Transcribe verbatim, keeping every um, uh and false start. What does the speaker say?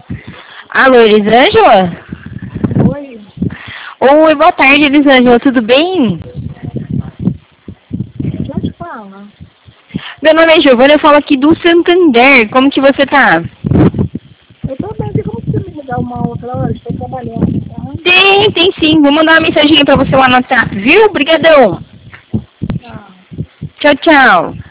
Alô, Elisângela? Oi. Oi, boa tarde, Elisângela, tudo bem? Quem te fala? Meu nome é Giovana, eu falo aqui do Santander. Como que você tá? Eu tô bem, tem como você me ligar uma outra hora? Estou trabalhando, tá? Tem, tem sim. Vou mandar uma mensagem pra você lá no WhatsApp, viu? Obrigadão. Tá. Tchau, tchau.